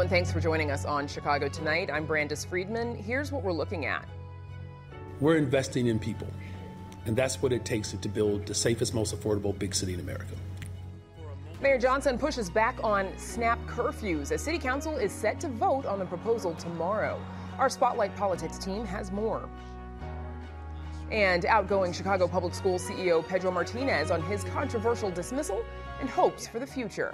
Hello and thanks for joining us on Chicago Tonight. I'm Brandis Friedman. Here's what we're looking at. We're investing in people, and that's what it takes to build the safest, most affordable big city in America. Mayor Johnson pushes back on snap curfews as City Council is set to vote on the proposal tomorrow. Our Spotlight Politics team has more. And outgoing Chicago Public Schools CEO Pedro Martinez on his controversial dismissal and hopes for the future.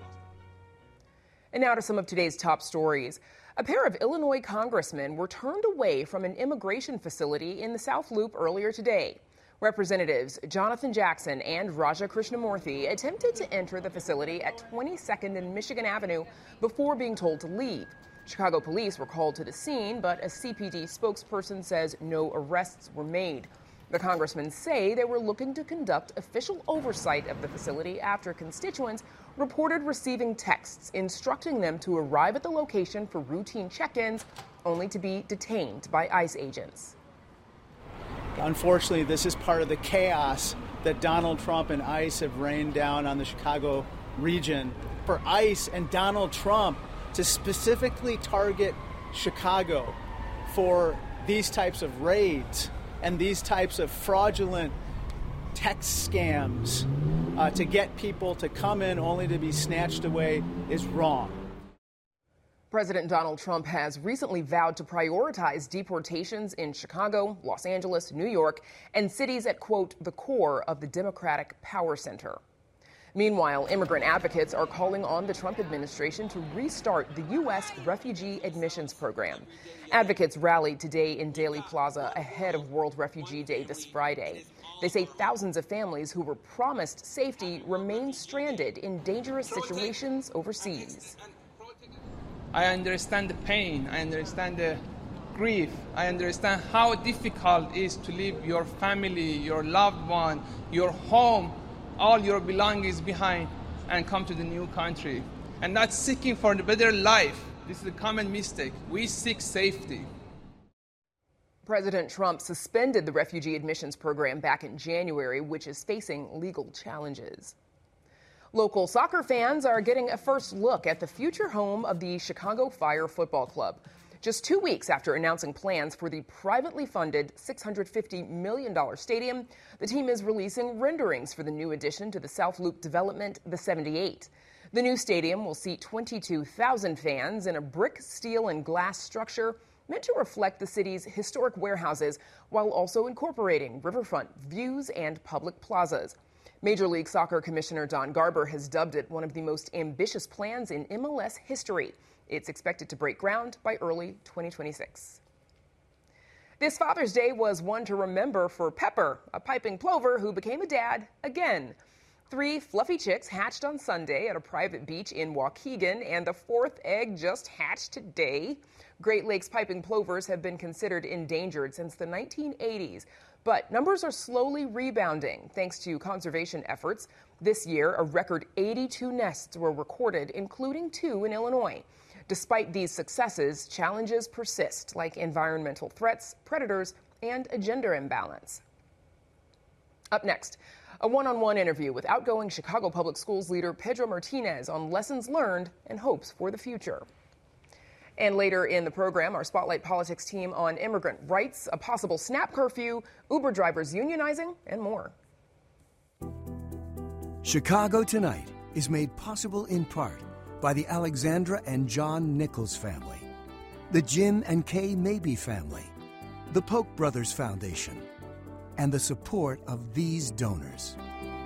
And now to some of today's top stories. A pair of Illinois congressmen were turned away from an immigration facility in the South Loop earlier today. Representatives Jonathan Jackson and Raja Krishnamurthy attempted to enter the facility at 22nd and Michigan Avenue before being told to leave. Chicago police were called to the scene, but a CPD spokesperson says no arrests were made. The congressmen say they were looking to conduct official oversight of the facility after constituents reported receiving texts instructing them to arrive at the location for routine check-ins, only to be detained by ICE agents. Unfortunately, this is part of the chaos that Donald Trump and ICE have rained down on the Chicago region. For ICE and Donald Trump to specifically target Chicago for these types of raids and these types of fraudulent text scams to get people to come in only to be snatched away is wrong. President Donald Trump has recently vowed to prioritize deportations in Chicago, Los Angeles, New York, and cities at, quote, the core of the Democratic power center. Meanwhile, immigrant advocates are calling on the Trump administration to restart the U.S. refugee admissions program. Advocates rallied today in Daley Plaza ahead of World Refugee Day this Friday. They say thousands of families who were promised safety remain stranded in dangerous situations overseas. I understand the pain, I understand the grief, I understand how difficult it is to leave your family, your loved one, your home, all your belongings behind and come to the new country. And not seeking for a better life. This is a common mistake. We seek safety. President Trump suspended the refugee admissions program back in January, which is facing legal challenges. Local soccer fans are getting a first look at the future home of the Chicago Fire Football Club. Just 2 weeks after announcing plans for the privately funded $650 million stadium, the team is releasing renderings for the new addition to the South Loop development, the 78. The new stadium will seat 22,000 fans in a brick, steel, and glass structure meant to reflect the city's historic warehouses while also incorporating riverfront views and public plazas. Major League Soccer Commissioner Don Garber has dubbed it one of the most ambitious plans in MLS history. It's expected to break ground by early 2026. This Father's Day was one to remember for Pepper, a piping plover who became a dad again. 3 fluffy chicks hatched on Sunday at a private beach in Waukegan, and the 4th egg just hatched today. Great Lakes piping plovers have been considered endangered since the 1980s, but numbers are slowly rebounding thanks to conservation efforts. This year, a record 82 nests were recorded, including 2 in Illinois. Despite these successes, challenges persist, like environmental threats, predators, and a gender imbalance. Up next, a one-on-one interview with outgoing Chicago Public Schools leader Pedro Martinez on lessons learned and hopes for the future. And later in the program, our Spotlight Politics team on immigrant rights, a possible snap curfew, Uber drivers unionizing, and more. Chicago Tonight is made possible in part by the Alexandra and John Nichols family, the Jim and Kay Mabey family, the Polk Brothers Foundation, and the support of these donors.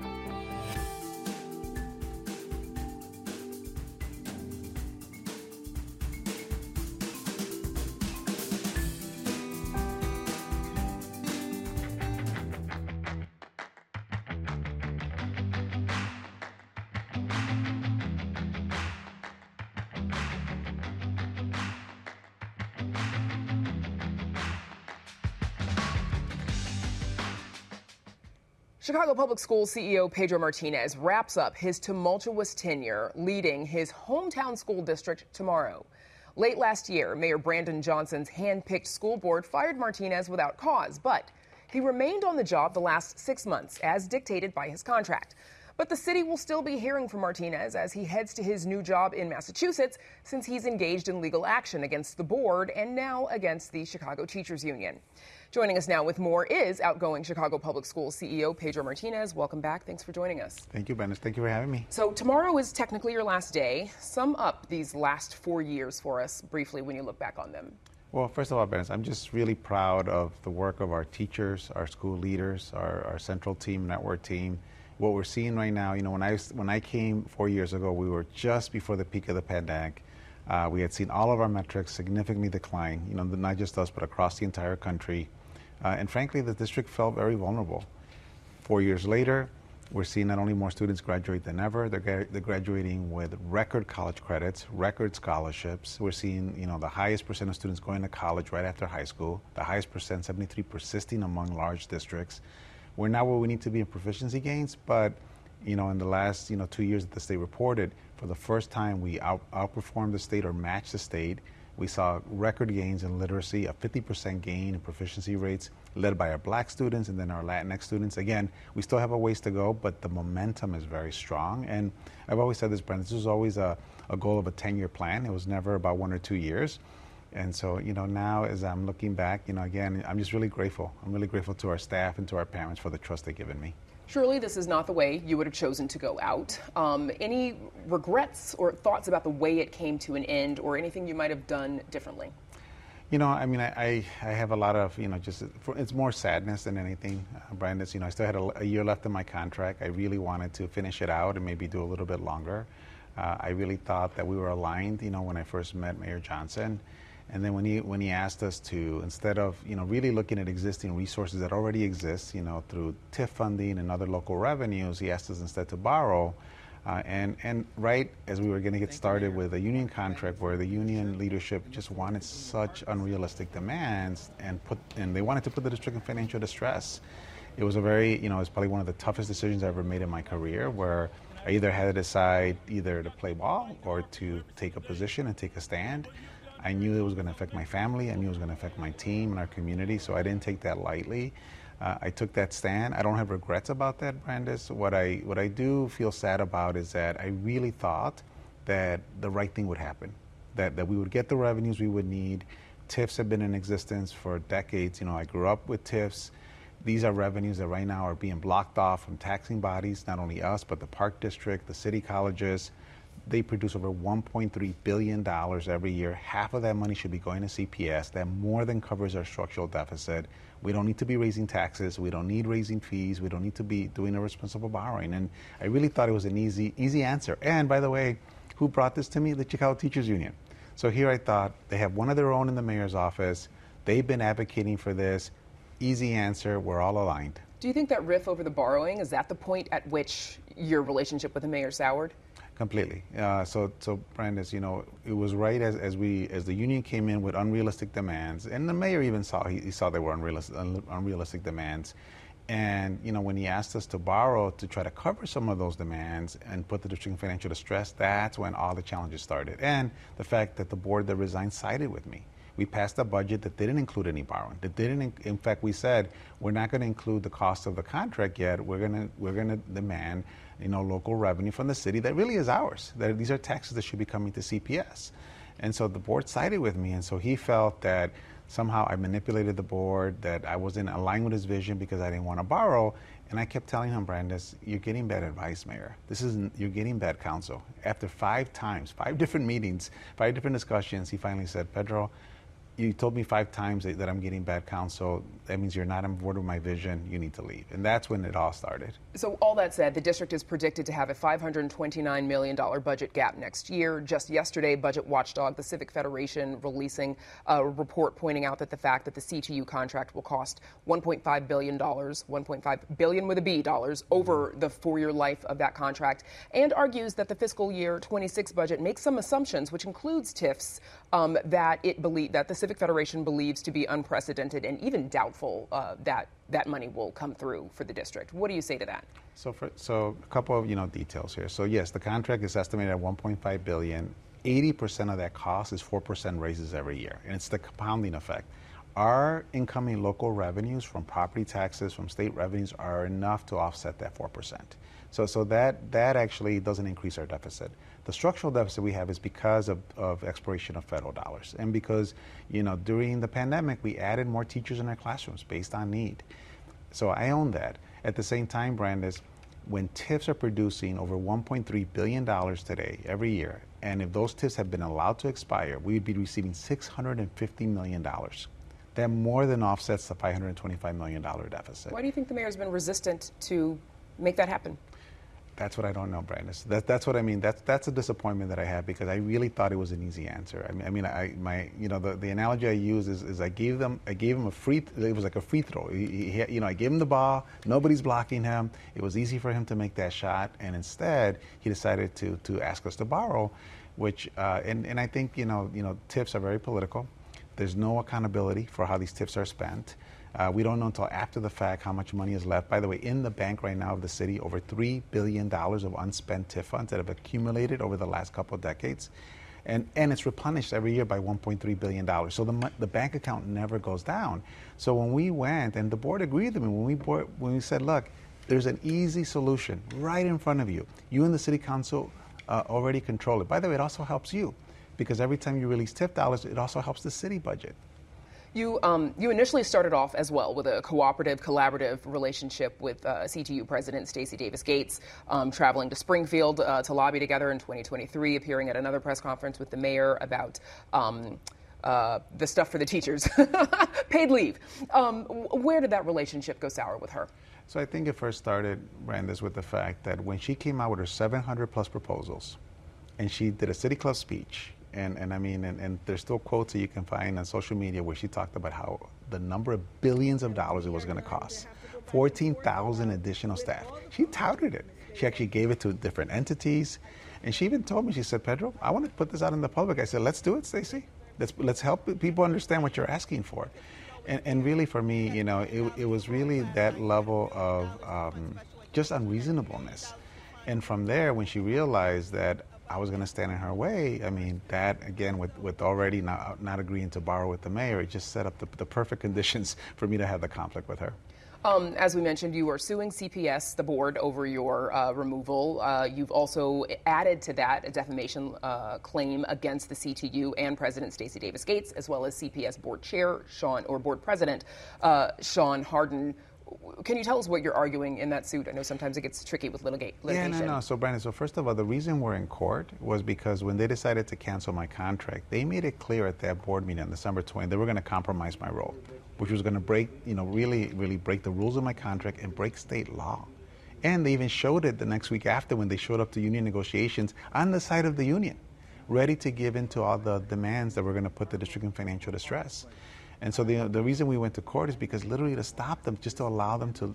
Chicago Public Schools CEO Pedro Martinez wraps up his tumultuous tenure leading his hometown school district tomorrow. Late last year, Mayor Brandon Johnson's hand-picked school board fired Martinez without cause, but he remained on the job the last 6 months as dictated by his contract. But the city will still be hearing from Martinez as he heads to his new job in Massachusetts, since he's engaged in legal action against the board and now against the Chicago Teachers Union. Joining us now with more is outgoing Chicago Public Schools CEO Pedro Martinez. Welcome back. Thanks for joining us. Thank you, Bennett. Thank you for having me. So tomorrow is technically your last day. Sum up these last 4 years for us briefly when you look back on them. Well, first of all, Bennett, I'm just really proud of the work of our teachers, our school leaders, our central team, network team. What we're seeing right now, when I came 4 years ago, we were just before the peak of the pandemic. We had seen all of our metrics significantly decline, not just us, but across the entire country. And frankly, the district felt very vulnerable. 4 years later, we're seeing not only more students graduate than ever, they're graduating with record college credits, record scholarships. We're seeing, the highest percent of students going to college right after high school, the highest percent, 73, persisting among large districts. We're not where we need to be in proficiency gains, but, in the last, 2 years that the state reported, for the first time we outperformed the state or matched the state. We saw record gains in literacy, a 50% gain in proficiency rates, led by our Black students and then our Latinx students. Again, we still have a ways to go, but the momentum is very strong. And I've always said this, Brent, this was always a goal of a 10-year plan. It was never about 1 or 2 years. And so, now as I'm looking back, again, I'm just really grateful. I'm really grateful to our staff and to our parents for the trust they've given me. Surely this is not the way you would have chosen to go out. Any regrets or thoughts about the way it came to an end or anything you might have done differently? I have a lot of, it's more sadness than anything, Brian. I still had a year left in my contract. I really wanted to finish it out and maybe do a little bit longer. I really thought that we were aligned, when I first met Mayor Johnson. And then when he asked us to, instead of really looking at existing resources that already exist, through TIF funding and other local revenues, he asked us instead to borrow. And right as we were going to get started with a union contract where the union leadership just wanted such unrealistic demands and they wanted to put the district in financial distress. It was it was probably one of the toughest decisions I ever made in my career, where I either had to decide either to play ball or to take a position and take a stand. I knew it was going to affect my family. I knew it was going to affect my team and our community, so I didn't take that lightly. I took that stand. I don't have regrets about that, Brandis. What I do feel sad about is that I really thought that the right thing would happen, that we would get the revenues we would need. TIFs have been in existence for decades. I grew up with TIFs. These are revenues that right now are being blocked off from taxing bodies, not only us, but the Park District, the city colleges. They produce over $1.3 billion every year. Half of that money should be going to CPS. That more than covers our structural deficit. We don't need to be raising taxes. We don't need raising fees. We don't need to be doing irresponsible borrowing. And I really thought it was an easy answer. And by the way, who brought this to me? The Chicago Teachers Union. So here I thought, they have one of their own in the mayor's office. They've been advocating for this. Easy answer. We're all aligned. Do you think that riff over the borrowing, is that the point at which your relationship with the mayor soured? Completely. So Brandis, it was right as the union came in with unrealistic demands, and the mayor even saw they were unrealistic demands, and when he asked us to borrow to try to cover some of those demands and put the district in financial distress, that's when all the challenges started, and the fact that the board that resigned sided with me. We passed a budget that didn't include any borrowing. In fact, we said we're not going to include the cost of the contract yet. We're going to demand, local revenue from the city that really is ours. That these are taxes that should be coming to CPS. And so the board sided with me, and so he felt that somehow I manipulated the board, that I wasn't aligned with his vision because I didn't want to borrow. And I kept telling him, Brandis, you're getting bad advice, Mayor. You're getting bad counsel. After 5 different meetings, 5 different discussions, he finally said, Pedro, you told me 5 times that I'm getting bad counsel. That means you're not on board with my vision. You need to leave. And that's when it all started. So all that said, the district is predicted to have a $529 million budget gap next year. Just yesterday, budget watchdog, the Civic Federation, releasing a report pointing out that the fact that the CTU contract will cost $1.5 billion, $1.5 billion with a B dollars over the 4-year life of that contract, and argues that the fiscal year 26 budget makes some assumptions, which includes TIFs, that the Civic Federation believes to be unprecedented and even doubtful that money will come through for the district. What do you say to that? So a couple of details here. So yes, the contract is estimated at $1.5 billion. 80% of that cost is 4% raises every year, and it's the compounding effect. our incoming local revenues from property taxes, from state revenues, are enough to offset that 4%. So that actually doesn't increase our deficit. The structural deficit we have is because of expiration of federal dollars, and because, during the pandemic, we added more teachers in our classrooms based on need. So I own that. At the same time, Brandis, when TIFs are producing over $1.3 billion today, every year, and if those TIFs have been allowed to expire, we would be receiving $650 million. That more than offsets the $525 million deficit. Why do you think the mayor's been resistant to make that happen? That's what I don't know, Brandis. That's what I mean. That's a disappointment that I have, because I really thought it was an easy answer. The analogy I use is I gave him a free. It was like a free throw. I gave him the ball. Nobody's blocking him. It was easy for him to make that shot, and instead he decided to ask us to borrow, which and I think TIFs are very political. There's no accountability for how these TIFs are spent. We don't know until after the fact how much money is left. By the way, in the bank right now of the city, over $3 billion of unspent TIF funds that have accumulated over the last couple of decades. And it's replenished every year by $1.3 billion. So the bank account never goes down. So when we went, and the board agreed with me, when we said, look, there's an easy solution right in front of you. You and the city council already control it. By the way, it also helps you, because every time you release TIF dollars, it also helps the city budget. You initially started off as well with a collaborative relationship with CTU President Stacey Davis Gates, traveling to Springfield to lobby together in 2023, appearing at another press conference with the mayor about the stuff for the teachers, paid leave. Where did that relationship go sour with her? So I think it first started, Brandis, with the fact that when she came out with her 700 plus proposals, and she did a city club speech, and there's still quotes that you can find on social media where she talked about how the number of billions of dollars it was going to cost. 14,000 additional staff. She touted it. She actually gave it to different entities. And she even told me, she said, Pedro, I want to put this out in the public. I said, let's do it, Stacey. Let's help people understand what you're asking for. And really for me, it was really that level of just unreasonableness. And from there, when she realized that I was going to stand in her way, that, again, with already not agreeing to borrow with the mayor, it just set up the perfect conditions for me to have the conflict with her. As we mentioned, you are suing CPS, the board, over your removal. You've also added to that a defamation claim against the CTU and President Stacey Davis Gates, as well as CPS board chair, board president, Sean Hardin. Can you tell us what you're arguing in that suit? I know sometimes it gets tricky with litigation. Yeah, no. So, Brandon, first of all, the reason we're in court was because when they decided to cancel my contract, they made it clear at that board meeting on December 20th they were going to compromise my role, which was going to break, really break the rules of my contract and break state law. And they even showed it the next week after, when they showed up to union negotiations on the side of the union, ready to give in to all the demands that were going to put the district in financial distress. And so the reason we went to court is because literally to stop them, just to allow them to,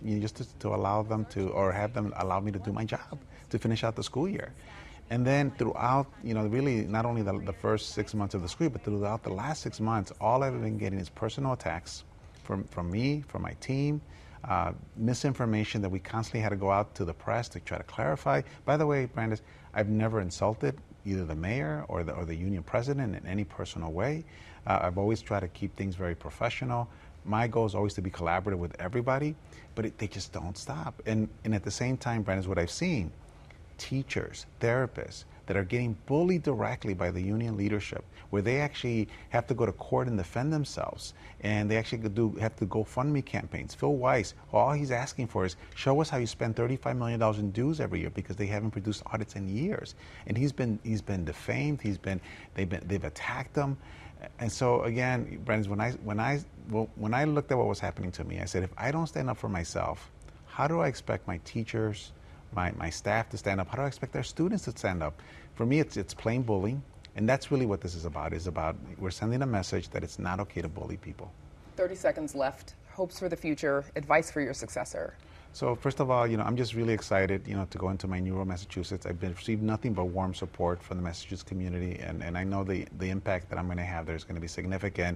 or have them allow me to do my job, to finish out the school year. And then throughout, really not only the first 6 months of the school year, but throughout the last 6 months, all I've been getting is personal attacks from me, from my team, misinformation that we constantly had to go out to the press to try to clarify. By the way, Brandis, I've never insulted either the mayor or the union president in any personal way. I've always tried to keep things very professional. My goal is always to be collaborative with everybody, but they just don't stop. And at the same time, Brandon, what I've seen, teachers, therapists that are getting bullied directly by the union leadership, where they actually have to go to court and defend themselves, and they actually have to GoFundMe campaigns. Phil Weiss, all he's asking for is, show us how you spend $35 million in dues every year, because they haven't produced audits in years. And he's been defamed. They've attacked him. And so again, Brandon, when I looked at what was happening to me, I said, if I don't stand up for myself, how do I expect my teachers, my staff to stand up? How do I expect our students to stand up? For me, it's plain bullying, and that's really what this is about. We're sending a message that it's not okay to bully people. 30 seconds left. Hopes for the future. Advice for your successor. So first of all, I'm just really excited, to go into my new role, Massachusetts. I've received nothing but warm support from the Massachusetts community, and I know the impact that I'm going to have there is going to be significant.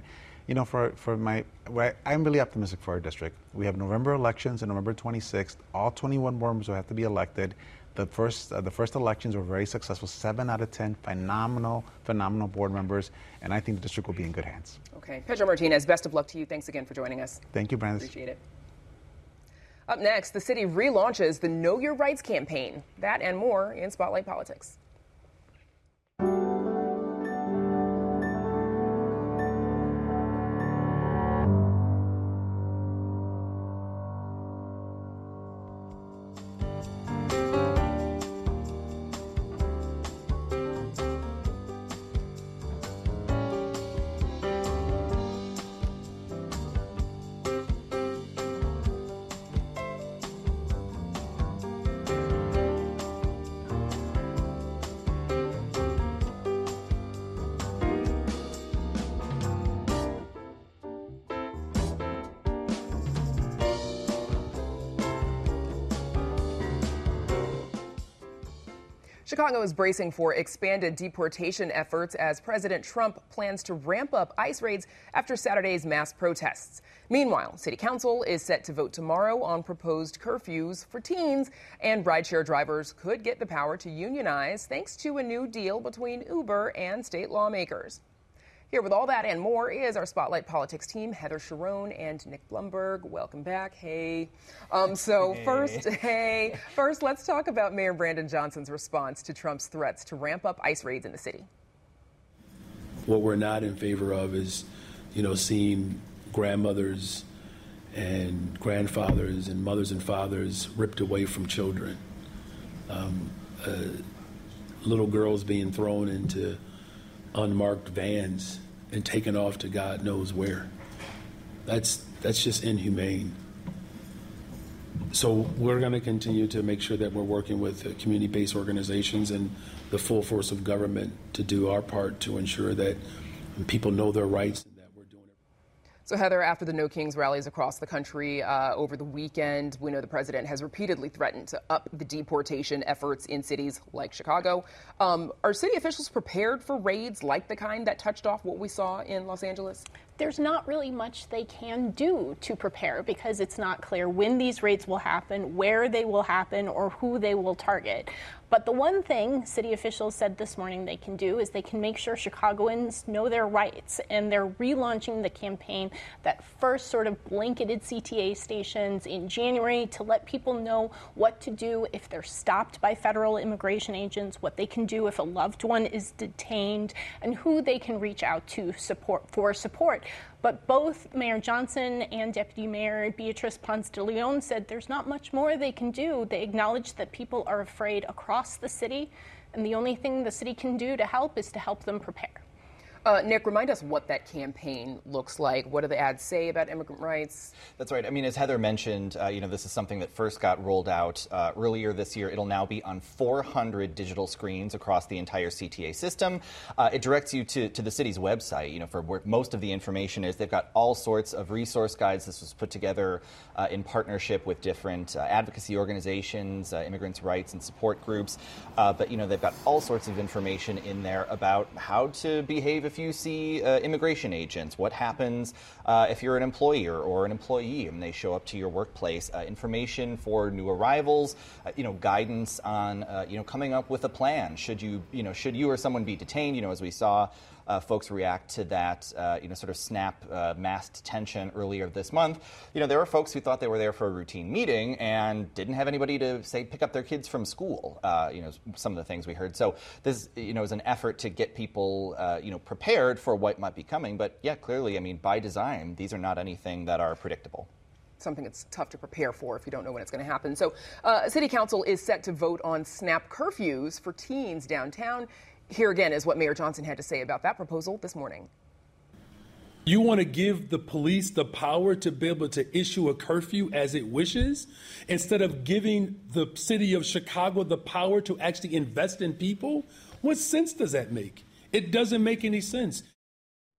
I'm really optimistic for our district. We have November elections on November 26th. All 21 board members will have to be elected. The first elections were very successful. 7 out of 10 phenomenal board members, and I think the district will be in good hands. Okay, Pedro Martinez, best of luck to you. Thanks again for joining us. Thank you, Brandis. Appreciate it. Up next, the city relaunches the Know Your Rights campaign. That and more in Spotlight Politics. Chicago is bracing for expanded deportation efforts as President Trump plans to ramp up ICE raids after Saturday's mass protests. Meanwhile, City Council is set to vote tomorrow on proposed curfews for teens, and rideshare drivers could get the power to unionize thanks to a new deal between Uber and state lawmakers. Here with all that and more is our Spotlight Politics team, Heather Sharon and Nick Blumberg. Welcome back. Hey. First, let's talk about Mayor Brandon Johnson's response to Trump's threats to ramp up ICE raids in the city. What we're not in favor of is, seeing grandmothers and grandfathers and mothers and fathers ripped away from children. Little girls being thrown into unmarked vans and taken off to God knows where. That's just inhumane. So we're going to continue to make sure that we're working with community-based organizations and the full force of government to do our part to ensure that people know their rights and that we're doing it. So, Heather, after the No Kings rallies across the country over the weekend, we know the president has repeatedly threatened to up the deportation efforts in cities like Chicago. Are city officials prepared for raids like the kind that touched off what we saw in Los Angeles? There's not really much they can do to prepare because it's not clear when these raids will happen, where they will happen, or who they will target. But the one thing city officials said this morning they can do is they can make sure Chicagoans know their rights, and they're relaunching the campaign that first sort of blanketed CTA stations in January to let people know what to do if they're stopped by federal immigration agents, what they can do if a loved one is detained, and who they can reach out to for support. But both Mayor Johnson and Deputy Mayor Beatrice Ponce de Leon said there's not much more they can do. They acknowledge that people are afraid across the city, and the only thing the city can do to help is to help them prepare. Nick, remind us what that campaign looks like. What do the ads say about immigrant rights? That's right. I mean, as Heather mentioned, this is something that first got rolled out earlier this year. It'll now be on 400 digital screens across the entire CTA system. It directs you to the city's website, for where most of the information is. They've got all sorts of resource guides. This was put together in partnership with different advocacy organizations, immigrants' rights and support groups. But they've got all sorts of information in there about how to behave if you see immigration agents, what happens if you're an employer or an employee and they show up to your workplace, information for new arrivals, guidance on, coming up with a plan. Should you or someone be detained, as we saw folks react to that, sort of snap mass detention earlier this month. There were folks who thought they were there for a routine meeting and didn't have anybody to, say, pick up their kids from school, some of the things we heard. So this, is an effort to get people, prepared for what might be coming. But, yeah, clearly, by design, these are not anything that are predictable. Something that's tough to prepare for if you don't know when it's going to happen. So City Council is set to vote on snap curfews for teens downtown. Here again is what Mayor Johnson had to say about that proposal this morning. You want to give the police the power to be able to issue a curfew as it wishes, instead of giving the city of Chicago the power to actually invest in people? What sense does that make? It doesn't make any sense.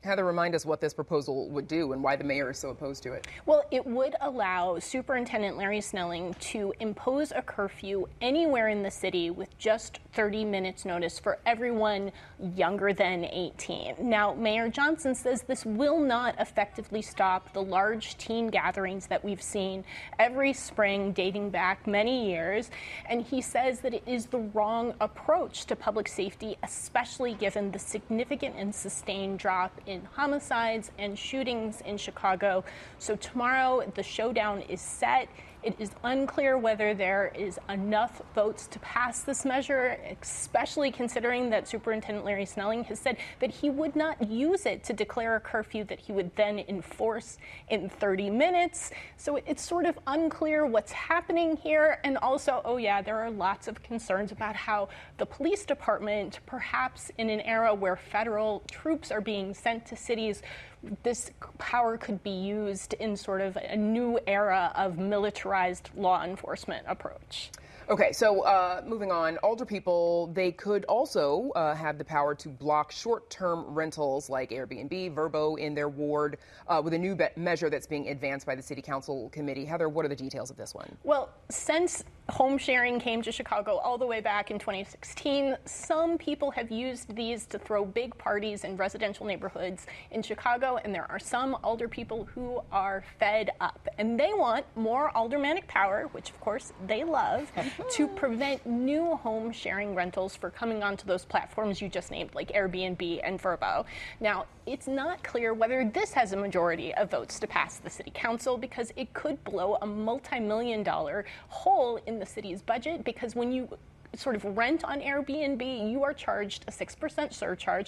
Heather, remind us what this proposal would do and why the mayor is so opposed to it. Well, it would allow Superintendent Larry Snelling to impose a curfew anywhere in the city with just 30 minutes notice for everyone younger than 18. Now, Mayor Johnson says this will not effectively stop the large teen gatherings that we've seen every spring dating back many years. And he says that it is the wrong approach to public safety, especially given the significant and sustained drop in homicides and shootings in Chicago. So tomorrow, the showdown is set. It is unclear whether there is enough votes to pass this measure, especially considering that Superintendent Larry Snelling has said that he would not use it to declare a curfew that he would then enforce in 30 minutes. So it's sort of unclear what's happening here. And also, there are lots of concerns about how the police department, perhaps in an era where federal troops are being sent to cities, this power could be used in sort of a new era of militarized law enforcement approach. Okay, so moving on, older people, they could also have the power to block short-term rentals like Airbnb, Vrbo in their ward with a new measure that's being advanced by the City Council Committee. Heather, what are the details of this one? Well, since home sharing came to Chicago all the way back in 2016, some people have used these to throw big parties in residential neighborhoods in Chicago, and there are some older people who are fed up. And they want more aldermanic power, which of course they love, to prevent new home sharing rentals for coming onto those platforms you just named, like Airbnb and Vrbo. Now, it's not clear whether this has a majority of votes to pass the city council, because it could blow a multi-million-dollar hole in the city's budget, because when you sort of rent on Airbnb, you are charged a 6% surcharge.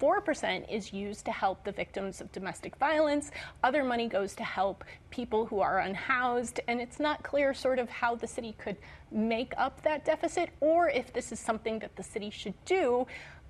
4% is used to help the victims of domestic violence. Other money goes to help people who are unhoused, and it's not clear sort of how the city could make up that deficit, or if this is something that the city should do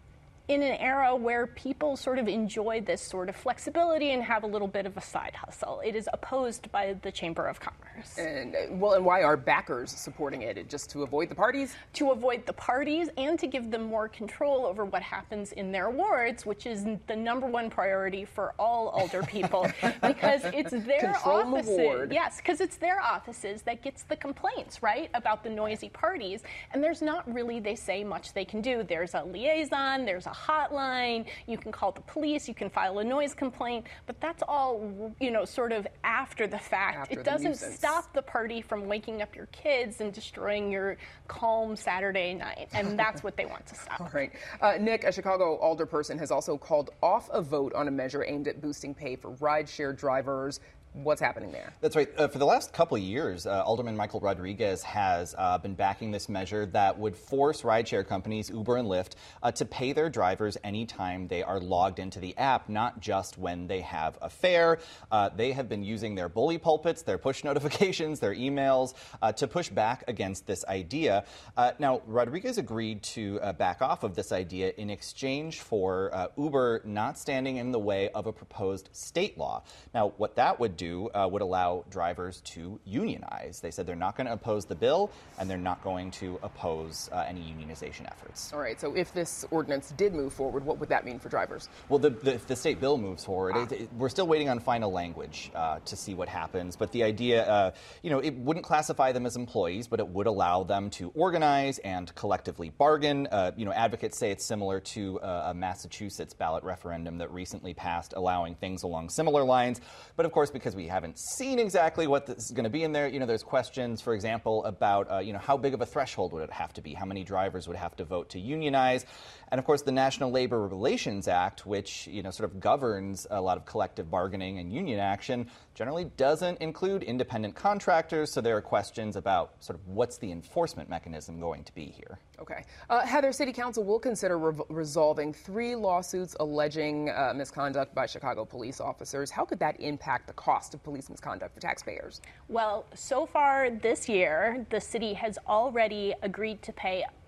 in an era where people sort of enjoy this sort of flexibility and have a little bit of a side hustle. It is opposed by the Chamber of Commerce. And why are backers supporting it? Just to avoid the parties? To avoid the parties and to give them more control over what happens in their wards, which is the number one priority for all older people, because it's their offices. The ward. Yes, because it's their offices that gets the complaints, right, about the noisy parties. And there's not really, they say, much they can do. There's a liaison, there's a hotline, you can call the police, you can file a noise complaint, but that's all, sort of after the fact. It doesn't stop the party from waking up your kids and destroying your calm Saturday night, and that's what they want to stop. All right. Nick, a Chicago alderperson has also called off a vote on a measure aimed at boosting pay for rideshare drivers. What's happening there? That's right. For the last couple of years, Alderman Michael Rodriguez has been backing this measure that would force rideshare companies, Uber and Lyft, to pay their drivers anytime they are logged into the app, not just when they have a fare. They have been using their bully pulpits, their push notifications, their emails to push back against this idea. Now, Rodriguez agreed to back off of this idea in exchange for Uber not standing in the way of a proposed state law. Now, what that would do would allow drivers to unionize. They said they're not going to oppose the bill, and they're not going to oppose any unionization efforts. All right, so if this ordinance did move forward, what would that mean for drivers? Well, if the state bill moves forward, we're still waiting on final language to see what happens. But the idea, it wouldn't classify them as employees, but it would allow them to organize and collectively bargain. Advocates say it's similar to a Massachusetts ballot referendum that recently passed, allowing things along similar lines. But of course, because we haven't seen exactly what this is going to be in there, there's questions, for example, about, how big of a threshold would it have to be? How many drivers would have to vote to unionize? And of course, the National Labor Relations Act, which, sort of governs a lot of collective bargaining and union action, generally doesn't include independent contractors. So there are questions about sort of what's the enforcement mechanism going to be here. Okay. Heather, City Council will consider resolving 3 lawsuits alleging misconduct by Chicago police officers. How could that impact the cost of police misconduct for taxpayers? Well, so far this year, the city has already agreed to pay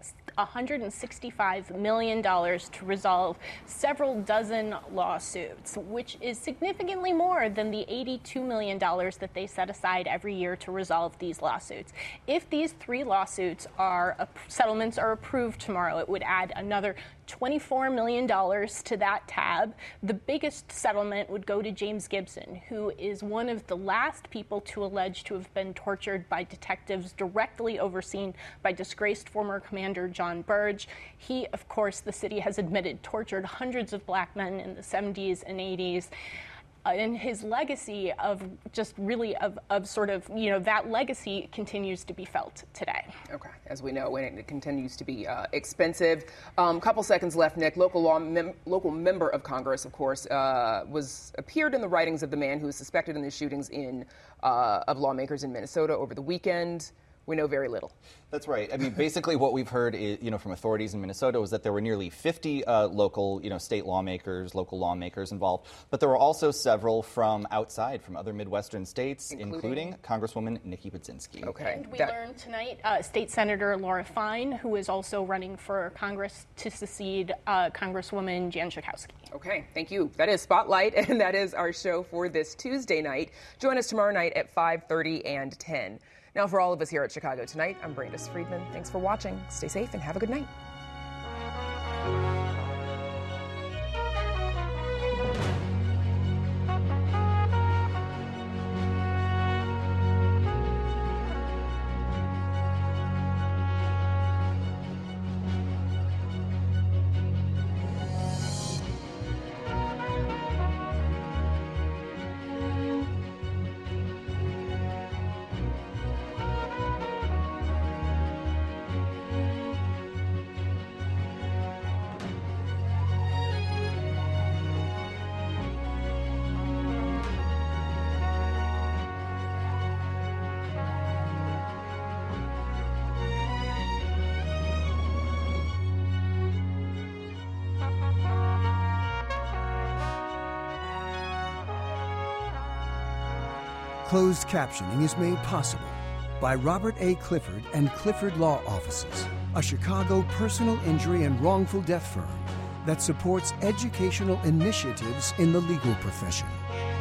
$165 million to resolve several dozen lawsuits, which is significantly more than the $82 million that they set aside every year to resolve these lawsuits. If these 3 settlements are approved tomorrow, it would add another $24 million to that tab. The biggest settlement would go to James Gibson, who is one of the last people alleged to have been tortured by detectives directly overseen by disgraced former Commander John Burge. He, of course, the city has admitted, tortured hundreds of black men in the 70s and 80s. And his legacy of that legacy continues to be felt today. Okay, as we know, and it continues to be expensive. Couple seconds left, Nick. Local member of Congress, of course, appeared in the writings of the man who was suspected in the shootings of lawmakers in Minnesota over the weekend. We know very little. That's right. I mean, basically what we've heard is, from authorities in Minnesota was that there were nearly 50 local, state lawmakers, local lawmakers involved. But there were also several from outside, from other Midwestern states, including Congresswoman Nikki Budzinski. Okay. And we learned tonight State Senator Laura Fine, who is also running for Congress to succeed Congresswoman Jan Schakowsky. Okay, thank you. That is Spotlight, and that is our show for this Tuesday night. Join us tomorrow night at 5:30 and 10. Now, for all of us here at Chicago Tonight, I'm Brandis Friedman. Thanks for watching. Stay safe and have a good night. Closed captioning is made possible by Robert A. Clifford and Clifford Law Offices, a Chicago personal injury and wrongful death firm that supports educational initiatives in the legal profession.